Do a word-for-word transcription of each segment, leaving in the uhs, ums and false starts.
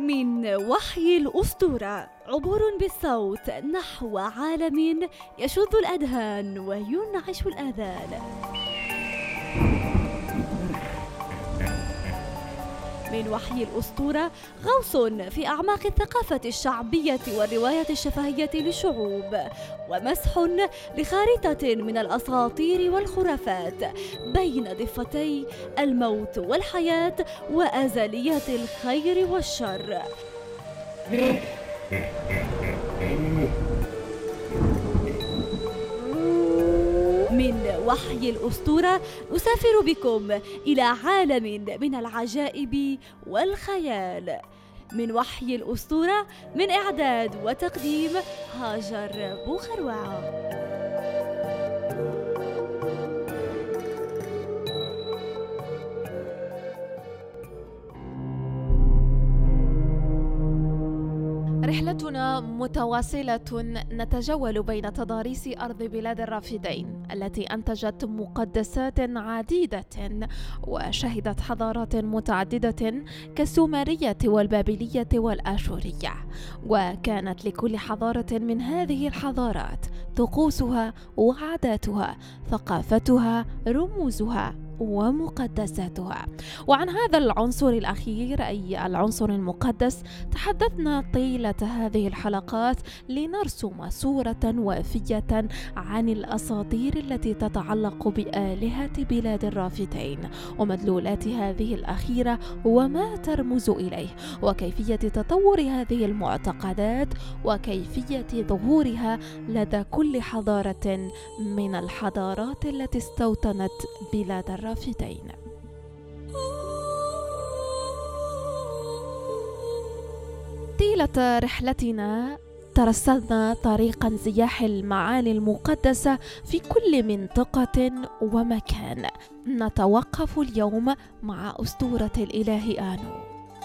من وحي الأسطورة، عبور بالصوت نحو عالم يشد الأذهان وينعش الآذان. من وحي الأسطورة، غوص في أعماق الثقافة الشعبية والرواية الشفهية للشعوب، ومسح لخارطة من الأساطير والخرافات بين ضفتي الموت والحياة وأزلية الخير والشر. من وحي الأسطورة أسافر بكم إلى عالم من العجائب والخيال. من وحي الأسطورة، من إعداد وتقديم هاجر بوخروعة. رحلتنا متواصلة، نتجول بين تضاريس أرض بلاد الرافدين التي أنتجت مقدسات عديدة وشهدت حضارات متعددة كالسومرية والبابلية والآشورية، وكانت لكل حضارة من هذه الحضارات طقوسها وعاداتها، ثقافتها، رموزها ومقدساتها. وعن هذا العنصر الأخير أي العنصر المقدس تحدثنا طيلة هذه الحلقات لنرسم صورة وافية عن الأساطير التي تتعلق بآلهة بلاد الرافدين ومدلولات هذه الأخيرة وما ترمز إليه، وكيفية تطور هذه المعتقدات وكيفية ظهورها لدى كل حضارة من الحضارات التي استوطنت بلاد الرافدين. طيلة رحلتنا ترصدنا طريق انزياح المعاني المقدسة في كل منطقة ومكان. نتوقف اليوم مع أسطورة الإله آنو.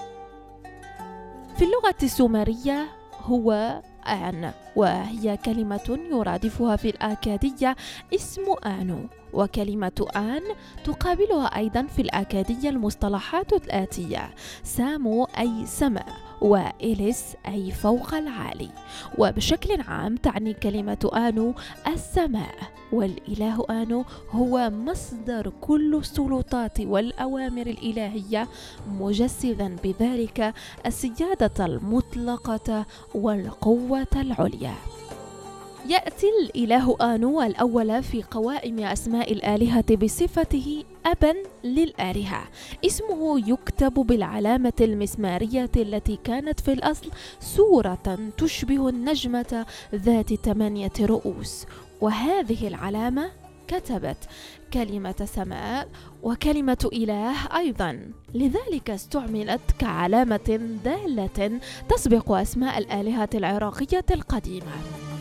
في اللغة السومرية هو آن، وهي كلمة يرادفها في الآكادية اسم آنو، وكلمة آن تقابلها أيضا في الآكادية المصطلحات الآتية: سامو أي سماء، وإليس أي فوق العالي. وبشكل عام تعني كلمة آنو السماء، والإله آنو هو مصدر كل السلطات والأوامر الإلهية، مجسدا بذلك السيادة المطلقة والقوة العليا. يأتي الإله آنو الأول في قوائم أسماء الآلهة بصفته أبا للآلهة. اسمه يكتب بالعلامة المسمارية التي كانت في الأصل صورة تشبه النجمة ذات ثمانية رؤوس، وهذه العلامة كتبت كلمة سماء وكلمة إله أيضا، لذلك استعملت كعلامة دالة تسبق أسماء الآلهة العراقية القديمة.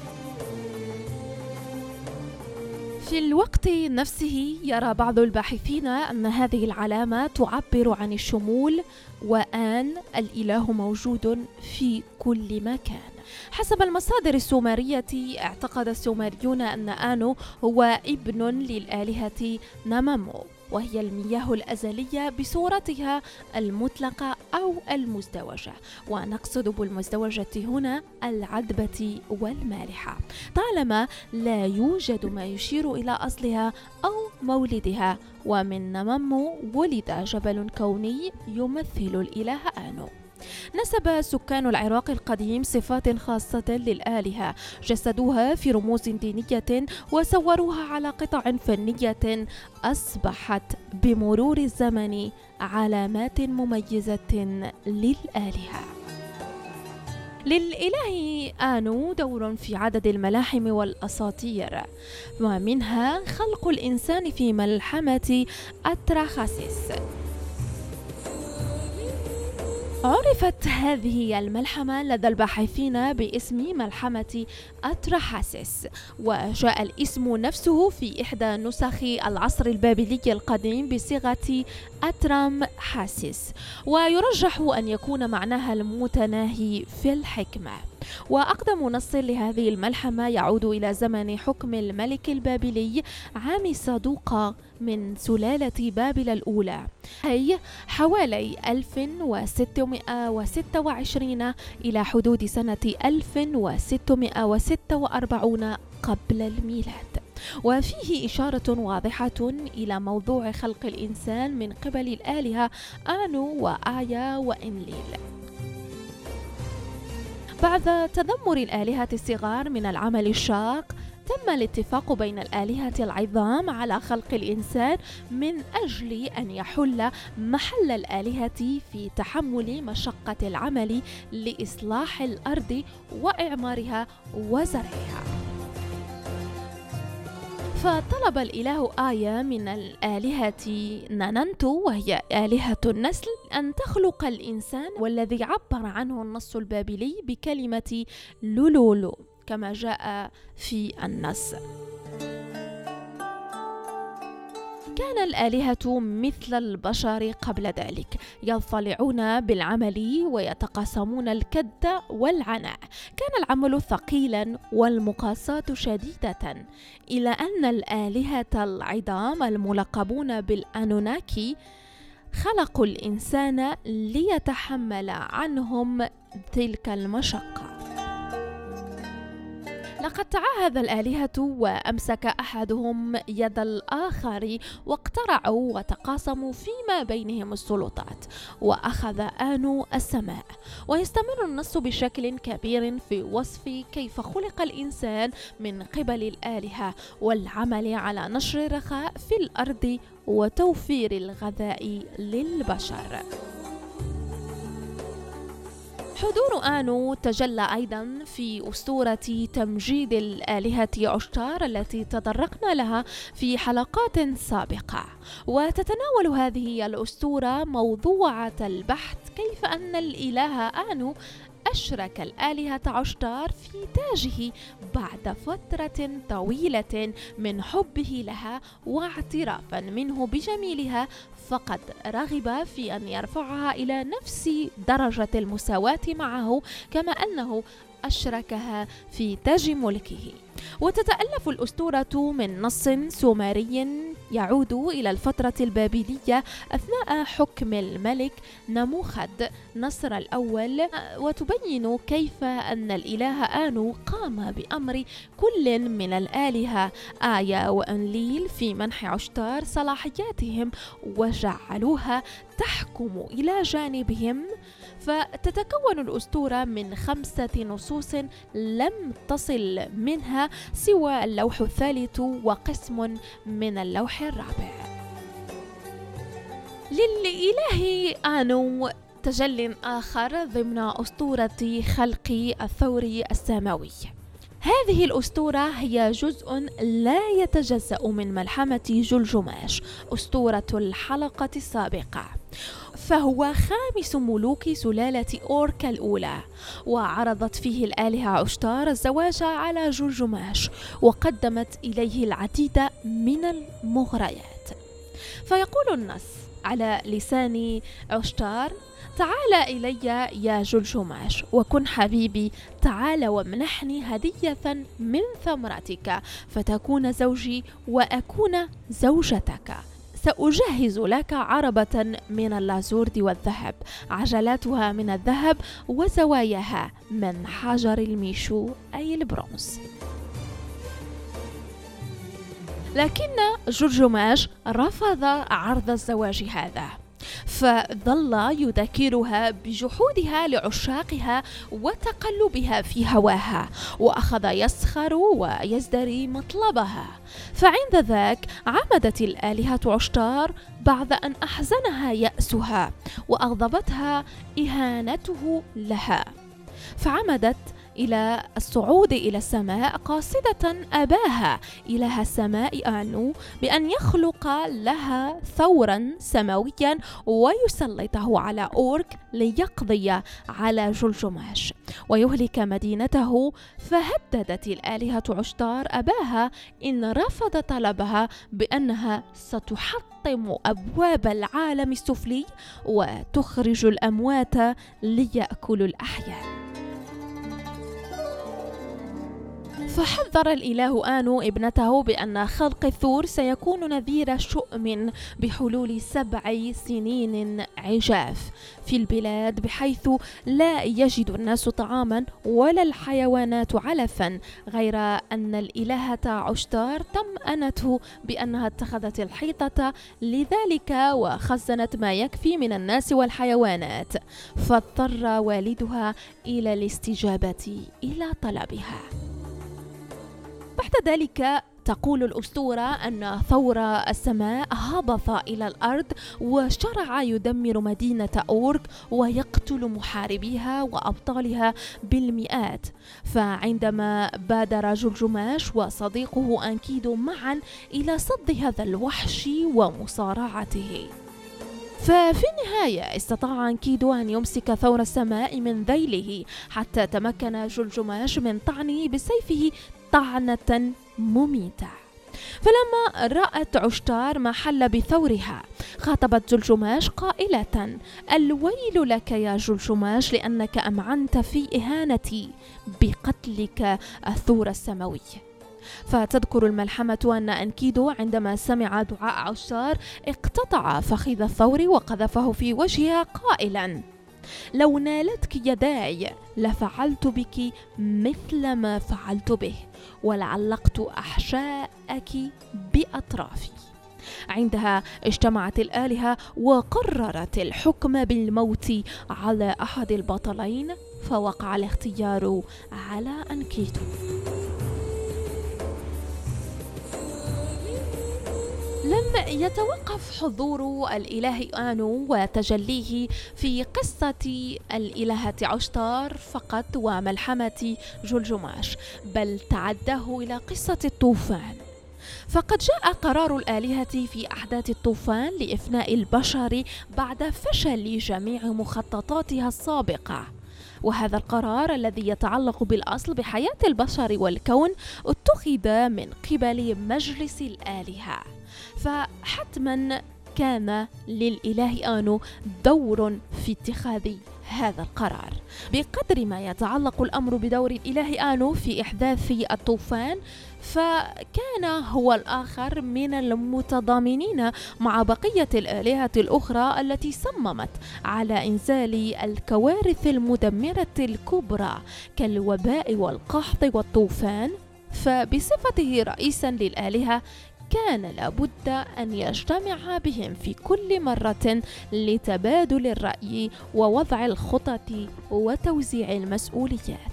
في الوقت نفسه يرى بعض الباحثين أن هذه العلامة تعبر عن الشمول، وآن الإله موجود في كل مكان. حسب المصادر السومرية اعتقد السومريون أن آنو هو ابن للآلهة نمامو، وهي المياه الأزلية بصورتها المطلقة أو المزدوجة، ونقصد بالمزدوجة هنا العذبة والمالحة، طالما لا يوجد ما يشير إلى أصلها أو مولدها. ومن نمامو ولد جبل كوني يمثل الإله آنو. نسب سكان العراق القديم صفات خاصة للآلهة، جسدوها في رموز دينية وصوروها على قطع فنية أصبحت بمرور الزمن علامات مميزة للآلهة. للإله آنو دور في عدد الملاحم والأساطير، ومنها خلق الإنسان في ملحمة أتراخاسيس. عرفت هذه الملحمة لدى الباحثين باسم ملحمة أتراحاسيس، وجاء الاسم نفسه في إحدى نسخ العصر البابلي القديم بصيغة أترام حاسيس، ويرجح أن يكون معناها المتناهي في الحكمة. وأقدم نص لهذه الملحمة يعود إلى زمن حكم الملك البابلي عام صدوقة من سلالة بابل الأولى، أي حوالي ألف وستمائة وستة وعشرين إلى حدود سنة ألف وستمائة وستة وأربعين قبل الميلاد. وفيه إشارة واضحة إلى موضوع خلق الإنسان من قبل الآلهة آنو وآيا وإنليل. بعد تذمر الآلهة الصغار من العمل الشاق، تم الاتفاق بين الآلهة العظام على خلق الإنسان من أجل أن يحل محل الآلهة في تحمل مشقة العمل لإصلاح الأرض وإعمارها وزرعها. فطلب الإله آيا من الآلهة ناننتو، وهي آلهة النسل، أن تخلق الإنسان، والذي عبر عنه النص البابلي بكلمة لولولو كما جاء في النص. كان الآلهة مثل البشر قبل ذلك، يضطلعون بالعمل ويتقاسمون الكد والعناء. كان العمل ثقيلا والمقاساة شديدة، إلى أن الآلهة العظام الملقبون بالأنوناكي خلقوا الإنسان ليتحمل عنهم تلك المشقة. لقد تعاهد الآلهة وأمسك أحدهم يد الآخر، واقترعوا وتقاسموا فيما بينهم السلطات، وأخذ آنو السماء. ويستمر النص بشكل كبير في وصف كيف خلق الإنسان من قبل الآلهة، والعمل على نشر الرخاء في الأرض وتوفير الغذاء للبشر. حضور آنو تجلى أيضا في أسطورة تمجيد الآلهة عشتار التي تطرقنا لها في حلقات سابقة. وتتناول هذه الأسطورة موضوعة البحث كيف أن الإله آنو أشرك الآلهة عشتار في تاجه بعد فترة طويلة من حبه لها واعترافا منه بجميلها، فقد رغب في أن يرفعها إلى نفس درجة المساواة معه، كما أنه أشركها في تاج ملكه. وتتألف الأسطورة من نص سومري يعود إلى الفترة البابلية أثناء حكم الملك نموخذ نصر الأول، وتبين كيف أن الإله آنو قام بأمر كل من الآلهة آيا وأنليل في منح عشتار صلاحياتهم وجعلوها تحكم إلى جانبهم. فتتكون الأسطورة من خمسة نصوص لم تصل منها سوى اللوح الثالث وقسم من اللوح الرابع. للإله آنو تجل آخر ضمن أسطورة خلق الثور السماوي. هذه الأسطورة هي جزء لا يتجزأ من ملحمة جلجماش، أسطورة الحلقة السابقة، فهو خامس ملوك سلالة أورك الأولى. وعرضت فيه الآلهة عشتار الزواج على جلجماش، وقدمت إليه العديد من المغريات. فيقول النص على لسان عشتار: تعال إلي يا جلجماش وكن حبيبي، تعال وامنحني هدية من ثمرتك فتكون زوجي وأكون زوجتك. سأجهز لك عربة من اللازورد والذهب، عجلاتها من الذهب وزواياها من حجر الميشو أي البرونز. لكن جلجماش رفض عرض الزواج هذا، فظل يذكرها بجحودها لعشاقها وتقلبها في هواها، وأخذ يسخر ويزدري مطلبها. فعند ذاك عمدت الآلهة عشتار بعد أن أحزنها يأسها وأغضبتها إهانته لها، فعمدت إلى الصعود إلى السماء قاصدة أباها إله السماء آنو بأن يخلق لها ثورا سماويا ويسلطه على أورك ليقضي على جلجماش ويهلك مدينته. فهددت الآلهة عشتار أباها إن رفض طلبها بأنها ستحطم أبواب العالم السفلي وتخرج الأموات ليأكلوا الأحياء. فحذر الإله آنو ابنته بأن خلق الثور سيكون نذير شؤم بحلول سبع سنين عجاف في البلاد، بحيث لا يجد الناس طعاما ولا الحيوانات علفا، غير أن الإلهة عشتار طمأنته بأنها اتخذت الحيطة لذلك وخزنت ما يكفي من الناس والحيوانات، فاضطر والدها إلى الاستجابة إلى طلبها. بعد ذلك تقول الأسطورة أن ثور السماء هبط إلى الأرض وشرع يدمر مدينة أورك ويقتل محاربيها وأبطالها بالمئات. فعندما بادر جلجماش وصديقه أنكيدو معا إلى صد هذا الوحش ومصارعته، ففي النهاية استطاع أنكيدو أن يمسك ثور السماء من ذيله حتى تمكن جلجماش من طعنه بسيفه طعنة مميتة. فلما رأت عشتار ما حل بثورها خاطبت جلجماش قائلة: الويل لك يا جلجماش، لأنك أمعنت في إهانتي بقتلك الثور السماوي. فتذكر الملحمة أن أنكيدو عندما سمع دعاء عشتار اقتطع فخذ الثور وقذفه في وجهها قائلا: لو نالتك يداي لفعلت بك مثل ما فعلت به، ولعلقت أحشاءك بأطرافي. عندها اجتمعت الآلهة وقررت الحكم بالموت على أحد البطلين، فوقع الاختيار على أنكيدو. لم يتوقف حضور الإله آنو وتجليه في قصة الإلهة عشتار فقط وملحمة جلجماش، بل تعداه إلى قصة الطوفان. فقد جاء قرار الآلهة في أحداث الطوفان لإفناء البشر بعد فشل جميع مخططاتها السابقة، وهذا القرار الذي يتعلق بالأصل بحياة البشر والكون اتخذ من قبل مجلس الآلهة، فحتما كان للإله آنو دور في اتخاذ هذا القرار. بقدر ما يتعلق الأمر بدور الإله آنو في إحداث الطوفان، فكان هو الآخر من المتضامنين مع بقية الآلهة الأخرى التي صممت على إنزال الكوارث المدمرة الكبرى كالوباء والقحط والطوفان. فبصفته رئيسا للآلهة كان لابد أن يجتمع بهم في كل مرة لتبادل الرأي ووضع الخطط وتوزيع المسؤوليات.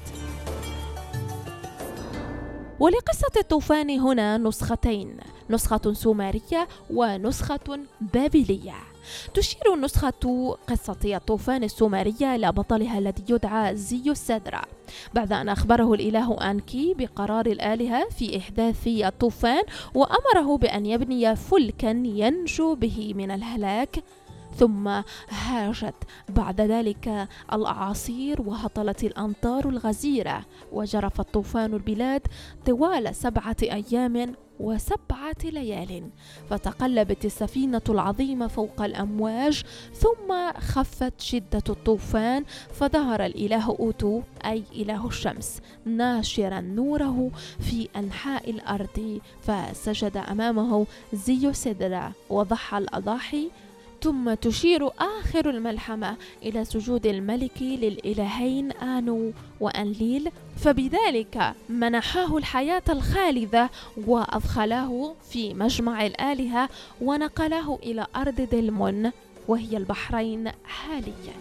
ولقصة الطوفان هنا نسختين، نسخة سومرية ونسخة بابلية. تشير نسخة قصة الطوفان السومرية إلى بطلها الذي يدعى زيو سدرا بعد أن أخبره الإله أنكي بقرار الآلهة في إحداث الطوفان، وأمره بأن يبني فلكا ينجو به من الهلاك. ثم هاجت بعد ذلك الأعاصير وهطلت الأمطار الغزيرة، وجرف الطوفان البلاد طوال سبعة أيام وسبعة ليال، فتقلبت السفينة العظيمة فوق الأمواج، ثم خفت شدة الطوفان، فظهر الإله أوتو أي إله الشمس ناشرا نوره في أنحاء الأرض، فسجد أمامه زيو سدرا وضحى الأضاحي. ثم تشير آخر الملحمة إلى سجود الملك للإلهين آنو وأنليل، فبذلك منحاه الحياة الخالدة وأدخلاه في مجمع الآلهة ونقله إلى أرض دلمون وهي البحرين حاليا.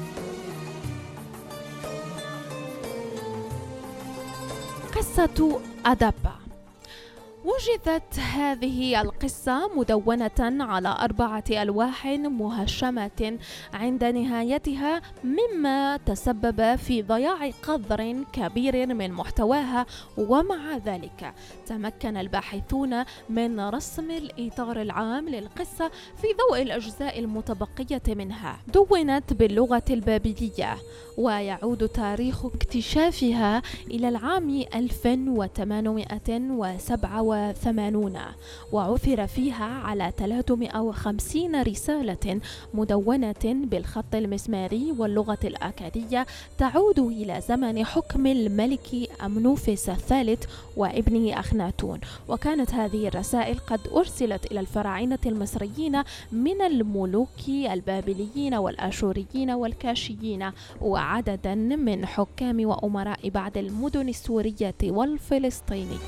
قصة أدابا. وجدت هذه القصة مدونة على أربعة ألواح مهشمة عند نهايتها، مما تسبب في ضياع قدر كبير من محتواها، ومع ذلك تمكن الباحثون من رسم الإطار العام للقصة في ضوء الأجزاء المتبقية منها. دونت باللغة البابلية، ويعود تاريخ اكتشافها إلى العام ألف وثمانمائة وسبعة وثمانين وثمانون، وعثر فيها على ثلاثمائة وخمسين رسالة مدونة بالخط المسماري واللغة الأكادية تعود إلى زمن حكم الملك أمنوفيس الثالث وابنه أخناتون. وكانت هذه الرسائل قد أرسلت إلى الفراعنة المصريين من الملوك البابليين والآشوريين والكاشيين وعددا من حكام وأمراء بعض المدن السورية والفلسطينية.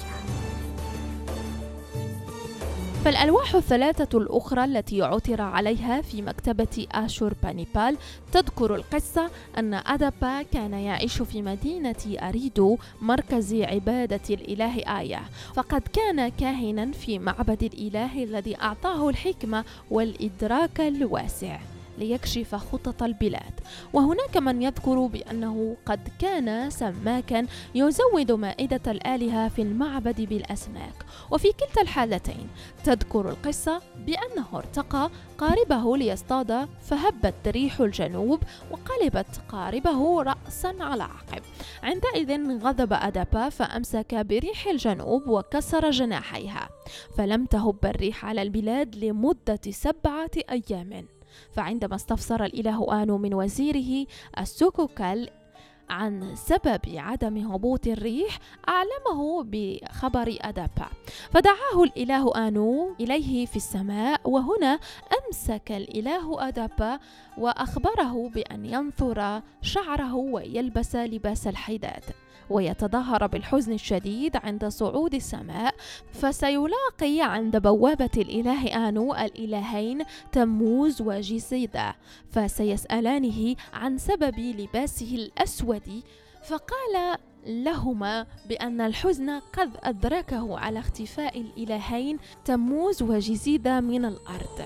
فالألواح الثلاثة الأخرى التي عثر عليها في مكتبة آشوربانيبال تذكر القصة أن أدابا كان يعيش في مدينة أريدو مركز عبادة الإله آيا، فقد كان كاهنا في معبد الإله الذي أعطاه الحكمة والإدراك الواسع ليكشف خطط البلاد. وهناك من يذكر بأنه قد كان سماكا يزود مائدة الآلهة في المعبد بالأسماك. وفي كلتا الحالتين تذكر القصة بأنه ارتقى قاربه ليصطاد فهبت ريح الجنوب وقلبت قاربه رأسا على عقب. عندئذ غضب أدابا فأمسك بريح الجنوب وكسر جناحيها، فلم تهب الريح على البلاد لمدة سبعة أيام. فعندما استفسر الإله آنو من وزيره السوكوكال عن سبب عدم هبوط الريح أعلمه بخبر أدابا، فدعاه الإله آنو إليه في السماء، وهنا أمسك الإله أدابا وأخبره بأن ينثر شعره ويلبس لباس الحداد ويتظاهر بالحزن الشديد عند صعود السماء، فسيلاقي عند بوابة الإله آنو الإلهين تموز وجيزيدا، فسيسألانه عن سبب لباسه الأسود، فقال لهما بأن الحزن قد أدركه على اختفاء الإلهين تموز وجيزيدا من الأرض.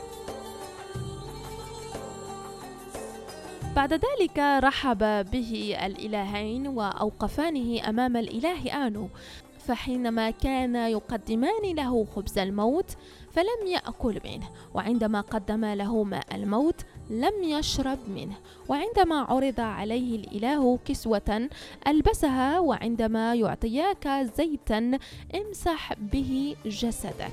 بعد ذلك رحب به الإلهين وأوقفانه أمام الإله آنو، فحينما كان يقدمان له خبز الموت فلم يأكل منه، وعندما قدم له ماء الموت لم يشرب منه، وعندما عرض عليه الإله كسوة ألبسها، وعندما يعطياك زيتا امسح به جسدك.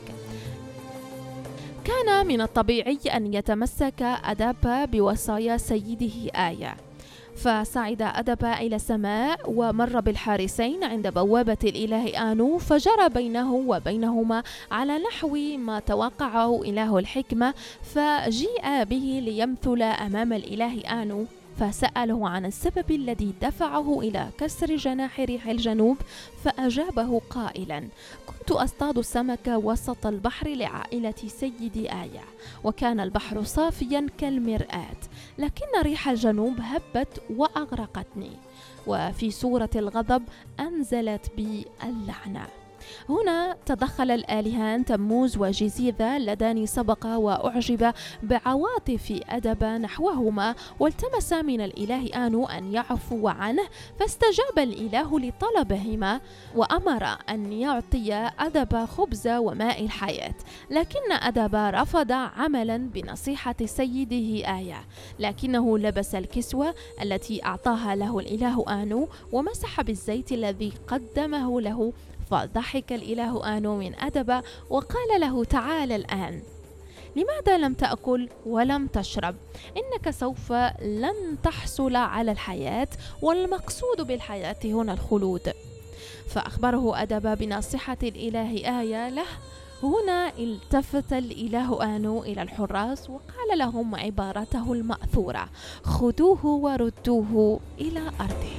كان من الطبيعي أن يتمسك أدابا بوصايا سيده آيا، فصعد أدابا إلى السماء ومر بالحارسين عند بوابة الإله آنو، فجرى بينه وبينهما على نحو ما توقعه إله الحكمة، فجيء به ليمثل أمام الإله آنو، فسأله عن السبب الذي دفعه إلى كسر جناح ريح الجنوب، فأجابه قائلا: كنت أصطاد السمك وسط البحر لعائلة سيدي آيا، وكان البحر صافيا كالمرآة، لكن ريح الجنوب هبت وأغرقتني، وفي سورة الغضب أنزلت بي اللعنة. هنا تدخل الآلهان تموز وجيزيدا اللذان سبق وأعجب بعواطف أدابا نحوهما، والتمس من الإله آنو أن يعفو عنه، فاستجاب الإله لطلبهما وأمر أن يعطي أدابا خبز وماء الحياة، لكن أدابا رفض عملا بنصيحة سيده آيا، لكنه لبس الكسوة التي أعطاها له الإله آنو ومسح بالزيت الذي قدمه له، فضحك الإله آنو من أدابا وقال له: تعال الآن، لماذا لم تأكل ولم تشرب؟ إنك سوف لن تحصل على الحياة، والمقصود بالحياة هنا الخلود. فأخبره أدابا بنصيحة الإله آيا له. هنا التفت الإله آنو إلى الحراس وقال لهم عبارته المأثورة: خذوه وردوه إلى أرضه.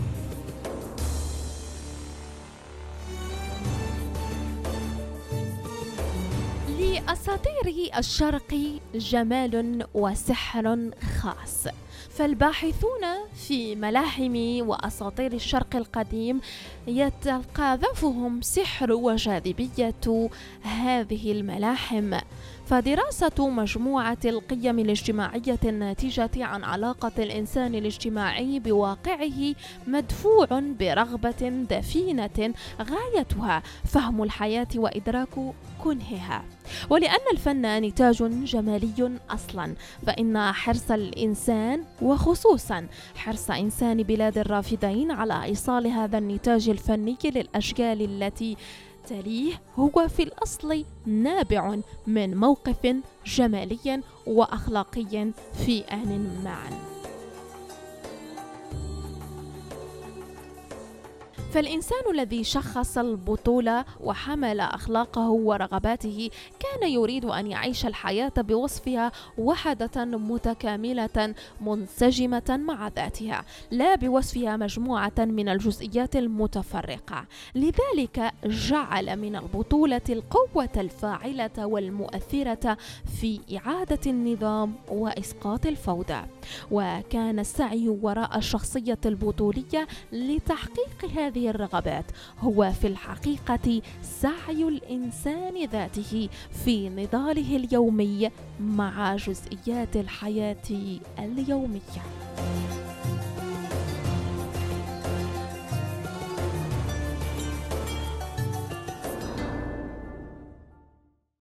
لأساطير الشرق جمال وسحر خاص، فالباحثون في ملاحم وأساطير الشرق القديم يتقاذفهم سحر وجاذبية هذه الملاحم. فدراسة مجموعة القيم الاجتماعية الناتجة عن علاقة الإنسان الاجتماعي بواقعه مدفوع برغبة دفينة غايتها فهم الحياة وإدراك كنهها. ولأن الفن نتاج جمالي أصلا، فإن حرص الإنسان وخصوصا حرص إنسان بلاد الرافدين على إيصال هذا النتاج الفني للأشكال التي وبالتالي هو في الأصل نابع من موقف جمالي وأخلاقي في آن معا. فالإنسان الذي شخص البطولة وحمل أخلاقه ورغباته كان يريد أن يعيش الحياة بوصفها وحدة متكاملة منسجمة مع ذاتها، لا بوصفها مجموعة من الجزئيات المتفرقة. لذلك جعل من البطولة القوة الفاعلة والمؤثرة في إعادة النظام وإسقاط الفوضى. وكان السعي وراء الشخصية البطولية لتحقيق هذه الرغبات هو في الحقيقة سعي الإنسان ذاته في نضاله اليومي مع جزئيات الحياة اليومية.